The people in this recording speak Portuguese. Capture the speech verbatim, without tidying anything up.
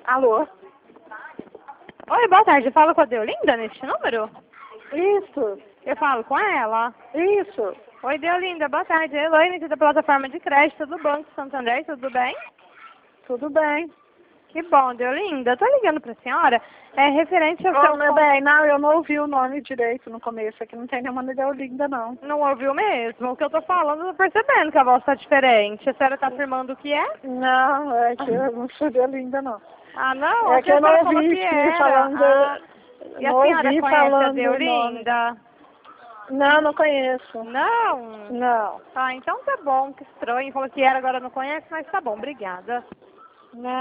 Alô? Oi, boa tarde. Eu falo com a Deolinda neste número? Isso, Eu falo com ela. isso. Oi, Deolinda. Boa tarde. Elaine, aqui da plataforma de crédito do Banco Santander. Tudo bem? Tudo bem. Que bom, Deolinda. Eu tô ligando pra senhora. É referente ao Ô, seu... meu bem, não, eu não ouvi o nome direito no começo. Aqui não tem nenhuma Deolinda, não. Não ouviu mesmo? O que eu tô falando, eu tô percebendo que a voz tá diferente. A senhora tá afirmando o que é? Não, é que eu não sou Deolinda, não. Ah, não? É O que que a eu não senhora falou ouvi que era? falando... Ah, e a não senhora ouvi conhece a falando o nome. Deolinda? Não, não conheço. Não? Não. Ah, então tá bom. Que estranho. Falou que era, agora não conhece, mas tá bom. Obrigada. Não.